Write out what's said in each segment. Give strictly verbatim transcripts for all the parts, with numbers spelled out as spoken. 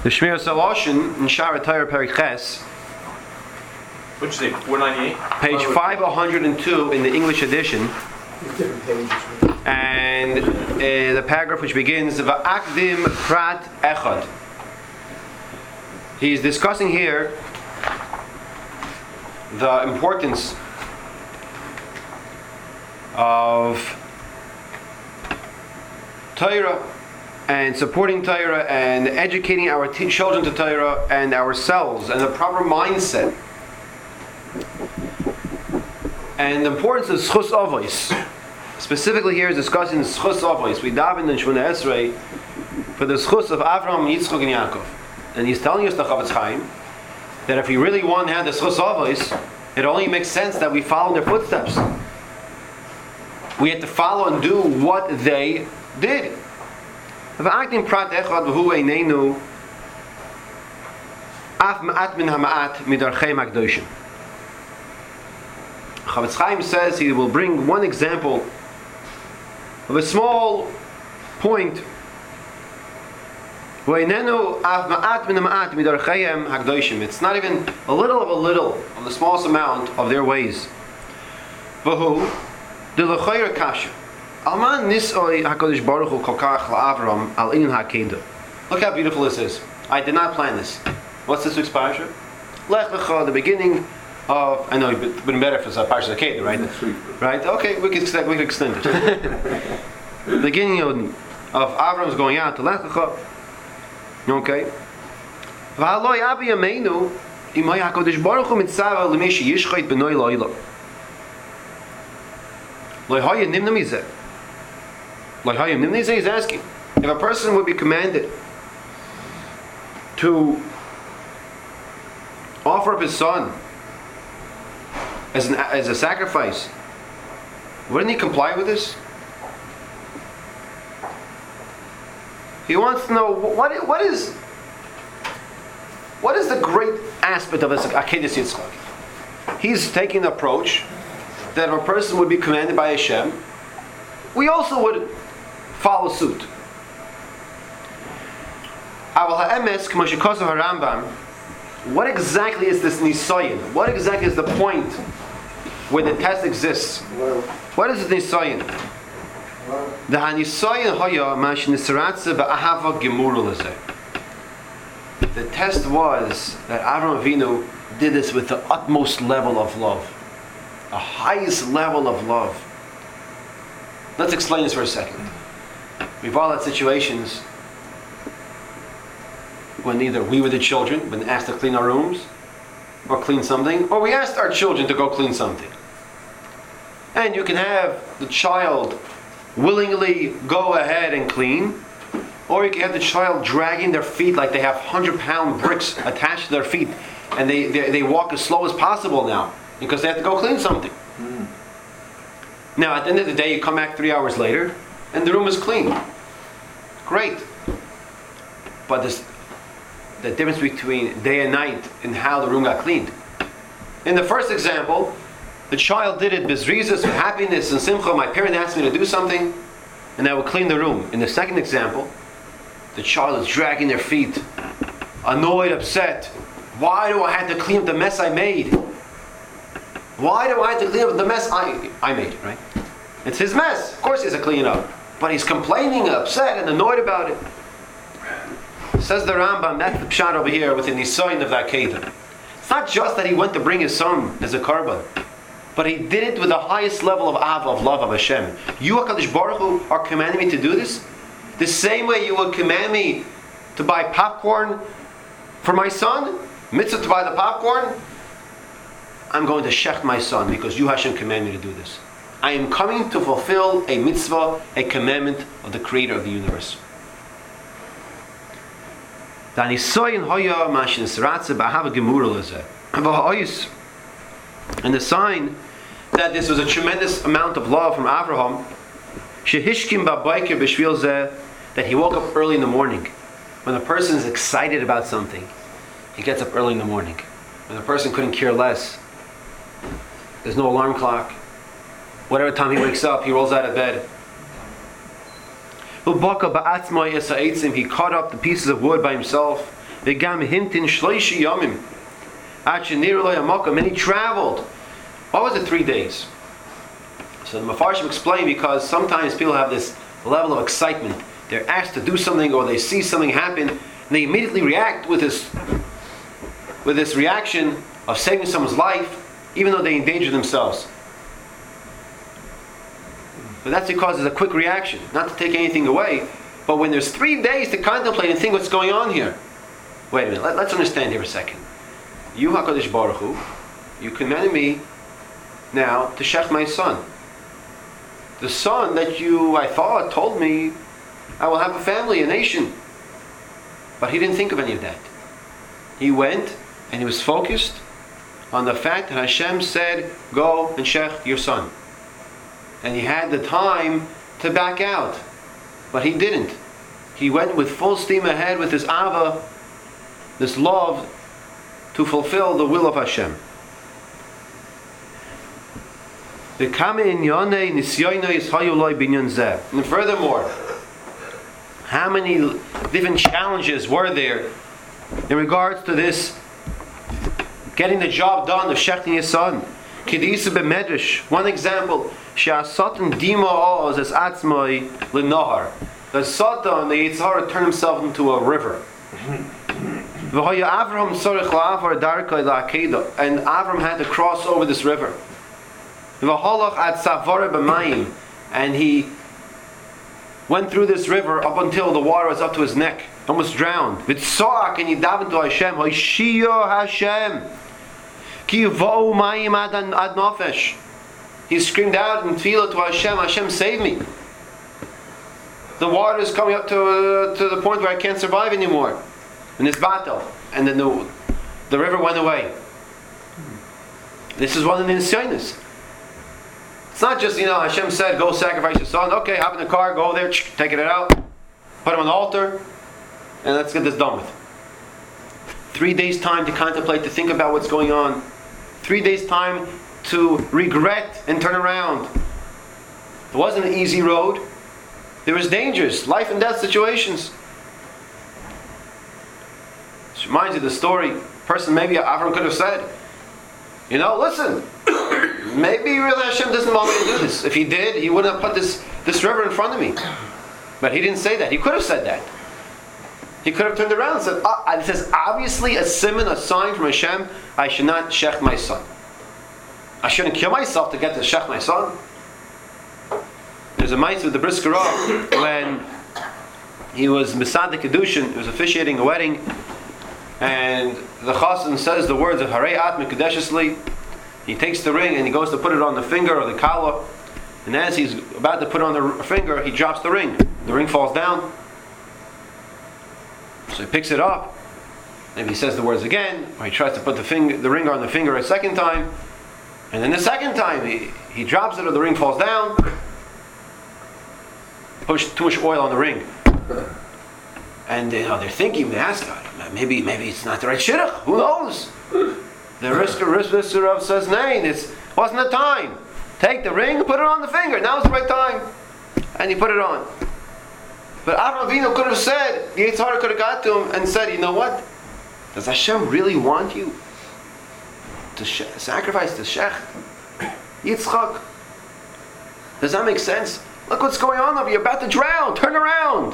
The Shmir Saloshin in Shara Torah Perek Ches, Which is it? four ninety-eight? page five hundred two in the English edition, Different pages. and uh, the paragraph which begins Va'akdim Prat Echad. He's discussing here the importance of Torah and supporting Torah and educating our t- children to Torah and ourselves and the proper mindset and the importance of Schus Avos. Specifically here is discussing Schus Avos. We daven in Shemona Esrei for the Schus of Avraham, Yitzchak, and Yaakov. And he's telling us, the Chavetz Chaim, that if we really want to have the Schus Avos, it only makes sense that we follow in their footsteps. We have to follow and do what they did. V'akdim prat echad v'hu einenu af ma'at min ha'ma'at midarchei ha'kdoshim. Chavetz Chaim says he will bring one example of a small point. V'einenu af ma'at min ha'ma'at midarchei ha'kdoshim. It's not even a little of a little, of the smallest amount of their ways. V'hu de l'chayr kasha. Alman nisoi HaKadosh Baruch Hu kolkach la'Avram al inin ha'kedah. Look how beautiful this is. I did not plan this. What's this week's parasha? Lech Lecha, the beginning of. I know it would have been better if it's a parasha of Kedah, right? Right? Okay, we can extend, we can extend it. The beginning of, of Avram's going out to Lech Lecha. Okay. V'haloi abi yameinu imay HaKadosh Baruch Hu mitzava l'mei sheyishchait b'noi la'ila. Lo hayeh nimna mizeh. He's asking if a person would be commanded to offer up his son as, an, as a sacrifice, wouldn't he comply with this? He wants to know what, what is what is the great aspect of this Akedas Yitzchak. He's taking the approach that if a person would be commanded by Hashem, we also would follow suit. What exactly is this nisayin? What exactly is the point where the test exists? What is the nisayin? The nisayin haya mash nisratze ba'ahava gemura lezeh. The test was that Avraham Avinu did this with the utmost level of love, the highest level of love. Let's explain this for a second. We've all had situations when either we were the children, been asked to clean our rooms, or clean something, or we asked our children to go clean something. And you can have the child willingly go ahead and clean, or you can have the child dragging their feet like they have hundred pound bricks attached to their feet, and they, they, they walk as slow as possible now, because they have to go clean something. Mm. Now, at the end of the day, you come back three hours later, and the room is clean. Great. But this, the difference between day and night in how the room got cleaned. In the first example, the child did it bezrizas, with happiness and simcha. My parent asked me to do something, and I would clean the room. In the second example, the child is dragging their feet, annoyed, upset. Why do I have to clean up the mess I made? Why do I have to clean up the mess I, I made, right? It's his mess. Of course he has to clean it up. But he's complaining, upset, and annoyed about it. Says the Rambam, that's the pshat over here with the nisayin of that Kedah. It's not just that he went to bring his son as a korban, but he did it with the highest level of av, of love of Hashem. You, HaKadosh Baruch Hu, are commanding me to do this? The same way you would command me to buy popcorn for my son? Mitzvah to buy the popcorn? I'm going to shecht my son because you, Hashem, command me to do this. I am coming to fulfill a mitzvah, a commandment of the Creator of the universe. And the sign that this was a tremendous amount of love from Avraham, that he woke up early in the morning. When a person is excited about something, he gets up early in the morning. When a person couldn't care less, there's no alarm clock. Whatever time he wakes up, he rolls out of bed. He cut up the pieces of wood by himself. V'gam hintin shloishi yomim. Achenir lo yamakam. And he traveled. What was it? Three days. So the Mefarshim explain, because sometimes people have this level of excitement. They're asked to do something, or they see something happen, and they immediately react with this, with this reaction of saving someone's life, even though they endanger themselves. But that's because it's a quick reaction, not to take anything away. But when there's three days to contemplate and think what's going on here. Wait a minute, let, let's understand here a second. You, HaKadosh Baruch Hu, you commanded me now to shech my son. The son that you, I thought, told me I will have a family, a nation. But he didn't think of any of that. He went and he was focused on the fact that Hashem said, go and shech your son. And he had the time to back out. But he didn't. He went with full steam ahead with his ava, this love, to fulfill the will of Hashem. And furthermore, how many different challenges were there in regards to this getting the job done of shechting his son? One example, Satan, the Satan, the Yetzer Hara, turned himself into a river. And Avram had to cross over this river. And he went through this river up until the water was up to his neck, almost drowned. And he davened to Hashem, Hashem. He screamed out in tefillah to Hashem, Hashem, save me. The water is coming up to, uh, to the point where I can't survive anymore. And it's battle. And then the, the river went away. This is one of the nisyonis. It's not just, you know, Hashem said, go sacrifice your son. Okay, hop in the car, go there, take it out, put him on the altar, and let's get this done with. Three days time to contemplate, to think about what's going on. Three days time to regret and turn around. It wasn't an easy road. There was dangers, life and death situations. This reminds you of the story. Person maybe Avram could have said, you know, listen, maybe really Hashem doesn't want me to do this. If he did, he wouldn't have put this, this river in front of me. But he didn't say that. He could have said that. He could have turned around and said, ah, this is obviously a simon, a sign from Hashem, I should not shech my son. I shouldn't kill myself to get to shech my son. There's a mitzvah with the Brisker Rav when he was Misad Kedushin, he was officiating a wedding, and the chassan says the words of Harei At Mekudeshesli. He takes the ring and he goes to put it on the finger or the kala, and as he's about to put it on the finger, he drops the ring. The ring falls down. So he picks it up, maybe he says the words again, or he tries to put the finger, the ring on the finger a second time, and then the second time he, he drops it or the ring falls down. Push too much oil on the ring. And you know, they're thinking, they ask, maybe maybe it's not the right shidduch. Who knows? The Brisker Rav says, nay, this wasn't the time. Take the ring, put it on the finger. Now's the right time. And he put it on. But Avraham Avinu could have said, the Yetzer Hara could have got to him and said, you know what? Does Hashem really want you to sh- sacrifice the shech? Yitzchak? Does that make sense? Look what's going on over here. You're about to drown. Turn around.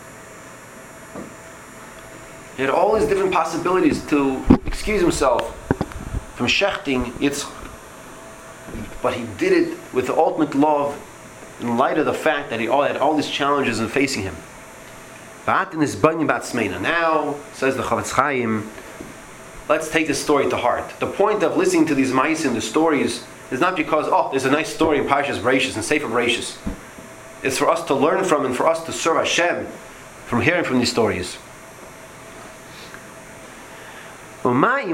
He had all these different possibilities to excuse himself from shechting Yitzchak. But he did it with the ultimate love in light of the fact that he all had all these challenges in facing him. Now, says the Chavetz Chaim, let's take this story to heart. The point of listening to these ma'asim, the stories, is not because, oh, there's a nice story in Parshas Bereishis and Sefer Bereishis. It's for us to learn from and for us to serve Hashem from hearing from these stories. The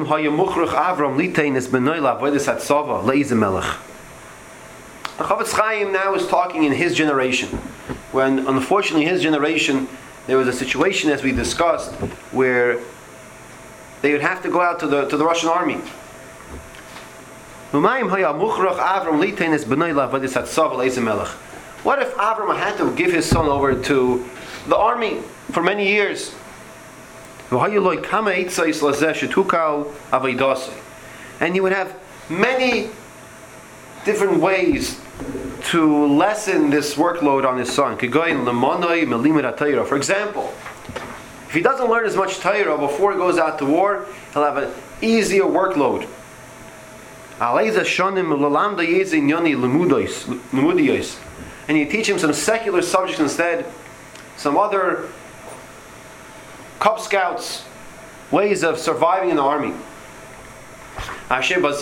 Chavetz Chaim now is talking in his generation, when unfortunately in his generation there was a situation, as we discussed, where they would have to go out to the to the Russian army. What if Avram had to give his son over to the army for many years? And he would have many different ways to lessen this workload on his son. For example, if he doesn't learn as much Torah before he goes out to war, he'll have an easier workload. And you teach him some secular subjects instead, some other Cub Scouts ways of surviving in the army. And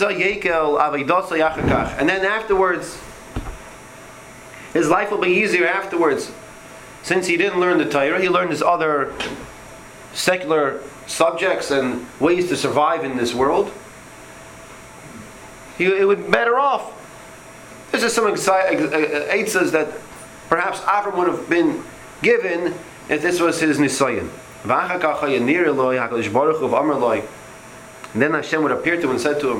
then afterwards, his life will be easier afterwards. Since he didn't learn the Torah, he learned his other secular subjects and ways to survive in this world. He it would be better off. This is some eitzes that perhaps Avram would have been given if this was his nisayon. And then Hashem would appear to him and said to him,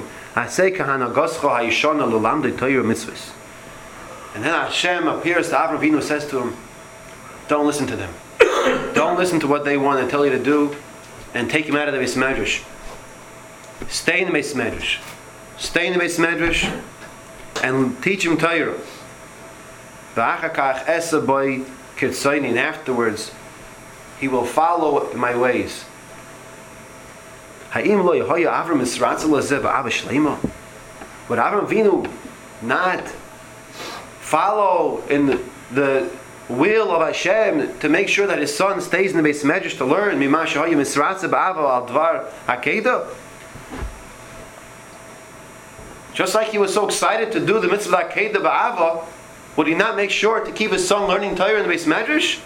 and then Hashem appears to Avram Avinu and says to him, don't listen to them. Don't listen to what they want to tell you to do, and take him out of the Beis Medrash. Stay in the Beis Medrash. Stay in the Beis Medrash and teach him Torah. And afterwards, he will follow my ways. Would Avram Avinu not follow in the, the will of Hashem to make sure that his son stays in the Beis Medrash to learn? Just like he was so excited to do the mitzvah Akedah ba'ava, would he not make sure to keep his son learning Torah in the Beis Medrash?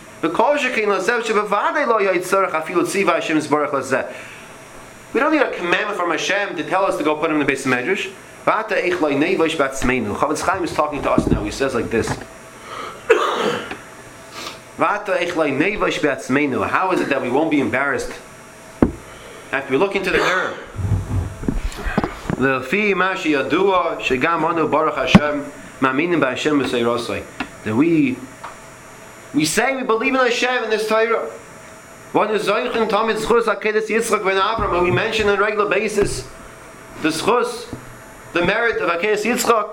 We don't need a commandment from Hashem to tell us to go put him in the Beis Medrash. Chavetz Chaim is talking to us now. He says like this. How is it that we won't be embarrassed after we look into the mirror? That we we say we believe in Hashem in this Torah. And we mention on a regular basis the schus, the merit of Akedas Yitzchak.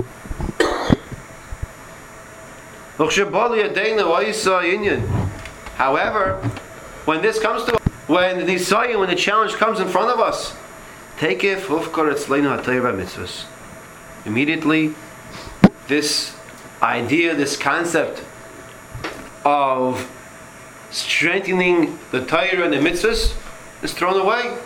However, when this comes to when the Nisayon, when the challenge comes in front of us, take it immediately. This idea, this concept of strengthening the Torah and the mitzvahs is thrown away.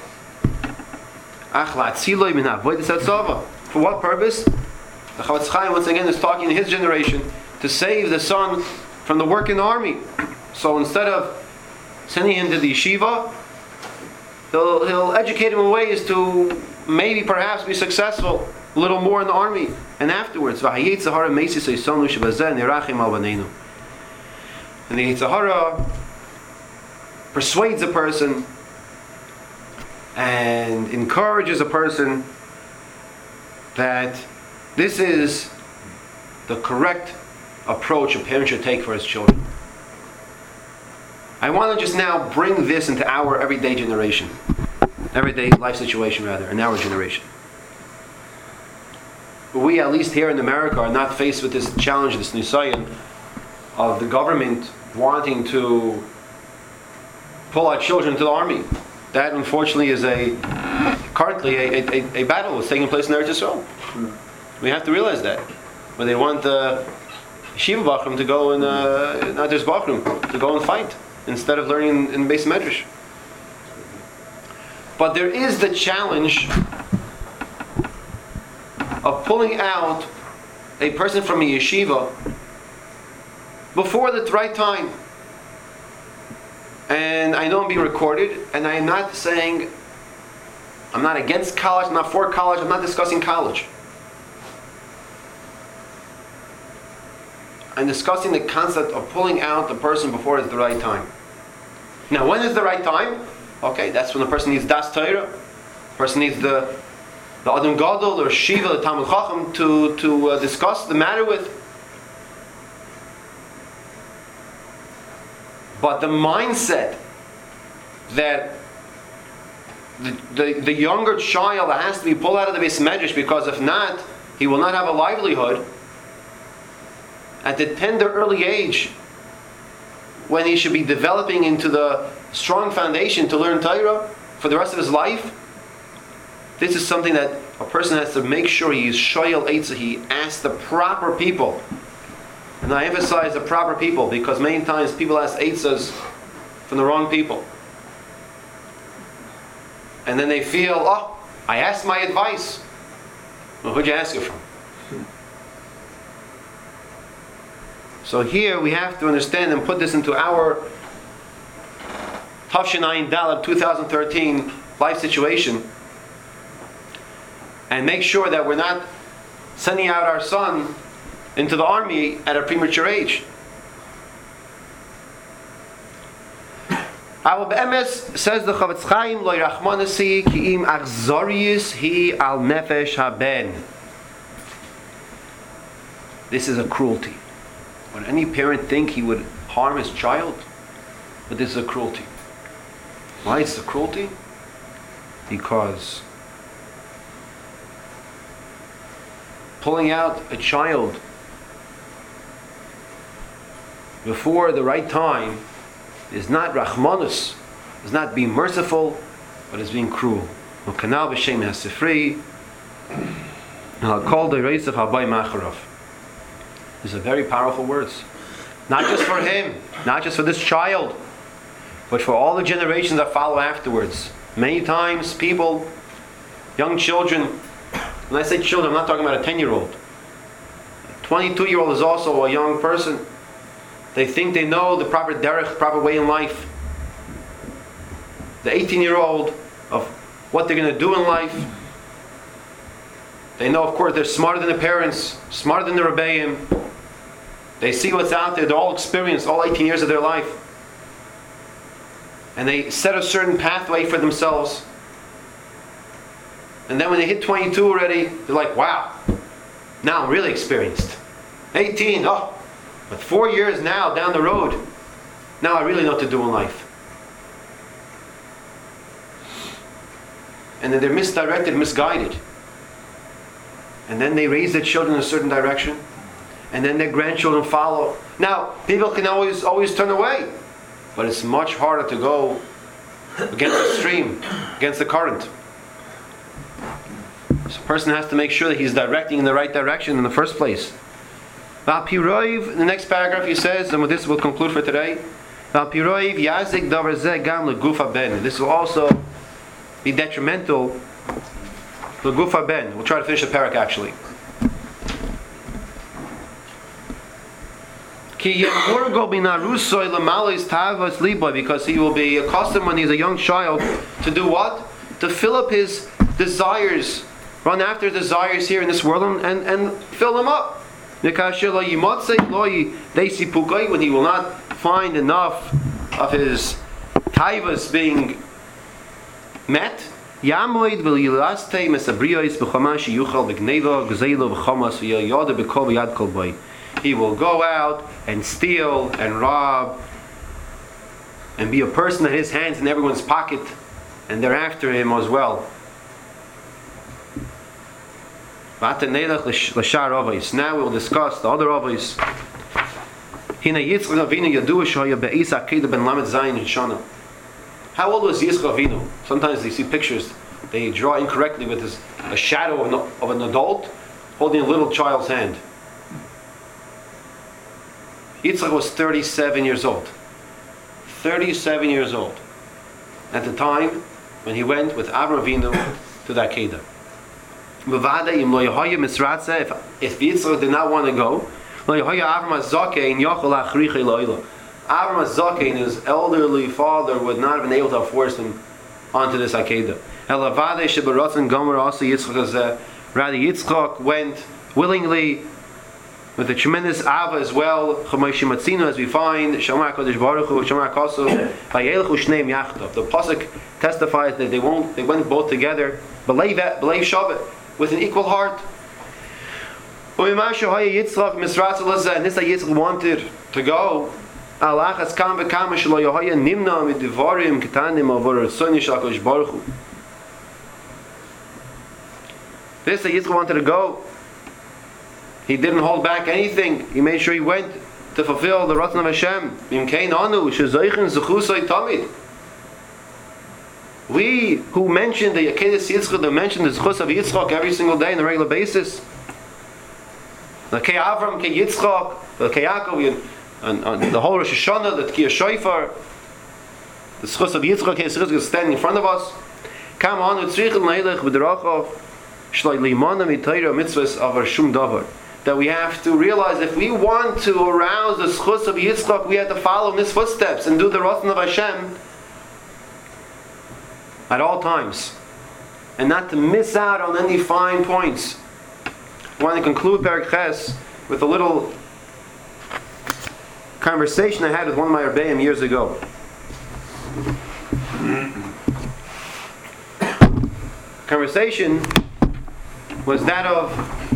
For what purpose? The Chavetz Chaim once again is talking in his generation to save the son from the work in the army. So instead of sending him to the yeshiva, he'll, he'll educate him in ways to maybe perhaps be successful a little more in the army. And afterwards, and the Yetzer Hara persuades a person and encourages a person that this is the correct approach a parent should take for his children. I want to just now bring this into our everyday generation, everyday life situation rather, in our generation. We, at least here in America, are not faced with this challenge, this nisayon of the government wanting to pull our children to the army. That, unfortunately, is a currently a, a, a battle that's taking place in Eretz Yisrael. We have to realize that. When they want the Yeshiva Bachrim to go and uh, not just Bachrim, to go and fight instead of learning in Beis Medrash. But there is the challenge of pulling out a person from a yeshiva before the right time. And I know I'm being recorded, and I'm not saying, I'm not against college, I'm not for college, I'm not discussing college. I'm discussing the concept of pulling out the person before it's the right time. Now, when is the right time? Okay, that's when the person needs Das Torah, the person needs the the Adam Gadol or Shiva, the Talmud Chacham, to, to uh, discuss the matter with. But the mindset that the, the, the younger child has to be pulled out of the Beis Medrash, because if not, he will not have a livelihood at the tender early age when he should be developing into the strong foundation to learn Torah for the rest of his life. This is something that a person has to make sure he is shoyel eitzah. He asks the proper people. And I emphasize the proper people, because many times people ask eitzahs from the wrong people. And then they feel, oh, I asked my advice. Well, who'd you ask it from? So here we have to understand and put this into our Tafshin Ayin Daled twenty thirteen life situation, and make sure that we're not sending out our son into the army at a premature age. Our Be'emes, says the Chavetz Chaim, Lo Rachmanasi ki im achzorius hi al nefesh haben. This is a cruelty. Would any parent think he would harm his child? But this is a cruelty. Why is it a cruelty? Because pulling out a child before the right time is not rachmanus, is not being merciful, but is being cruel. Kanal b'shem hasifri, kol dereisach habay macharav. These are very powerful words. Not just for him, not just for this child, but for all the generations that follow afterwards. Many times people, young children, when I say children, I'm not talking about a ten-year-old. A twenty-two-year-old is also a young person. They think they know the proper derech, proper way in life. The eighteen-year-old of what they're going to do in life. They know, of course, they're smarter than the parents, smarter than the Rebbeim. They see what's out there. They're all experienced, all eighteen years of their life. And they set a certain pathway for themselves. And then when they hit twenty-two already, they're like, wow, now I'm really experienced. eighteen, oh, but four years now down the road, now I really know what to do in life. And then they're misdirected, misguided. And then they raise their children in a certain direction. And then their grandchildren follow. Now, people can always always turn away. But it's much harder to go against the stream, against the current. So a person has to make sure that he's directing in the right direction in the first place. In the next paragraph he says, and with this we'll conclude for today, this will also be detrimental to Gufa Ben. We'll try to finish the parak actually. Because he will be accustomed when he's a young child to do what? To fill up his desires, run after desires here in this world and, and, and fill them up. When he will not find enough of his taivas being met, he will go out and steal and rob and be a person that his hands in everyone's pocket, and they're after him as well. Now we'll discuss the other avos. How old was Yitzchak Avinu? Sometimes they see pictures, they draw incorrectly with his, a shadow of an, of an adult holding a little child's hand. Yitzchak was thirty-seven years old. thirty-seven years old. At the time when he went with Avraham Avinu to the Akedah. If, if Yitzchak did not want to go, Avraham Zaken, his elderly father, would not have been able to force him onto this Akedah. Rather, Yitzchak went willingly, with a tremendous ava as well, as we find, the pasuk testifies that they won't, they went both together, believe Shabbat, with an equal heart. And this Yitzchak wanted to go. This that Yitzchak wanted to go, he didn't hold back anything. He made sure he went to fulfill the Ratzon of Hashem. Imkein anu shezoichen zechusay tamid. We who mention the Yakedes Yitzchak, that mention the Zechus of Yitzchak every single day on a regular basis. The Kei Avram, Kei Yitzchak, the Kei Yaakov, and, and the whole Rosh Hashanah, the Tkiyah Shofar, the Zechus of Yitzchak, Kei Yitzchak is standing in front of us. Kam anu tzrichel neilech b'derachov shloi limana mitayra mitzvahs avar shum davar. That we have to realize if we want to arouse the Zechus of Yitzchak, we have to follow in his footsteps and do the Ratzon of Hashem at all times, and not to miss out on any fine points. I want to conclude Perek Ches with a little conversation I had with one of my Rebbeim years ago. Conversation was that of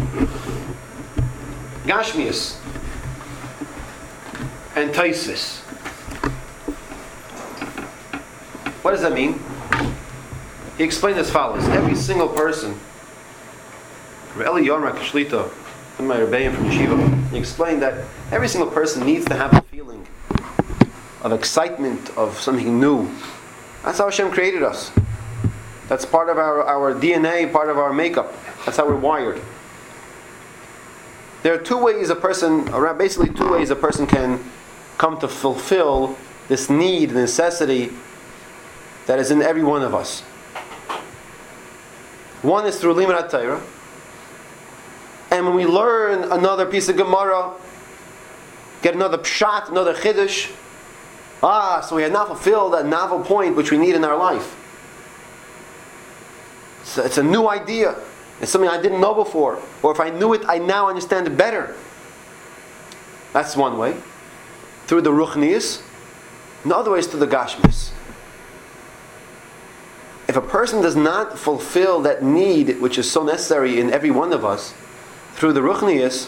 Gashmius and Taisis. What does that mean? He explained as follows: every single person, Eli Yomrak Shlita, one of my Rebbeim from Yeshiva, he explained that every single person needs to have a feeling of excitement, of something new. That's how Hashem created us. That's part of our, our D N A, part of our makeup. That's how we're wired. There are two ways a person, or basically two ways a person can come to fulfill this need, the necessity that is in every one of us. One is through Limud HaTorah. And when we learn another piece of Gemara, get another pshat, another chiddush, ah, so we have now fulfilled that novel point which we need in our life. So it's a new idea. It's something I didn't know before. Or if I knew it, I now understand it better. That's one way. Through the Ruchnius. The other way is through the Gashmis. If a person does not fulfill that need which is so necessary in every one of us through the Ruchnius,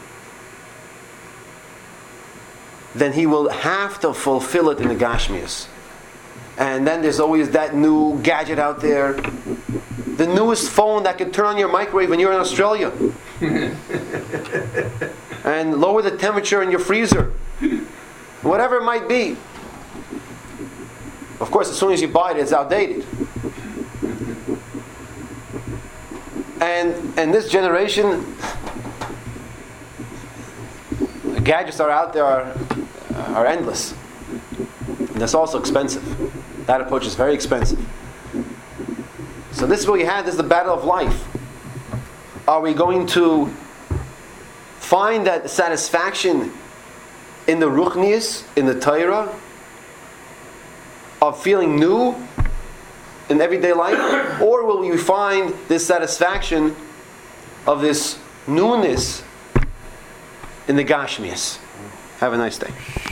then he will have to fulfill it in the Gashmius. And then there's always that new gadget out there, the newest phone that can turn on your microwave when you're in Australia and lower the temperature in your freezer, whatever it might be. Of course, as soon as you buy it, it's outdated. And and this generation, the gadgets are out there are, are endless. And that's also expensive. That approach is very expensive. So this is what we have. This is the battle of life. Are we going to find that satisfaction in the Ruchnius, in the Torah, of feeling new in everyday life? Or will we find this satisfaction of this newness in the Gashmias? Have a nice day.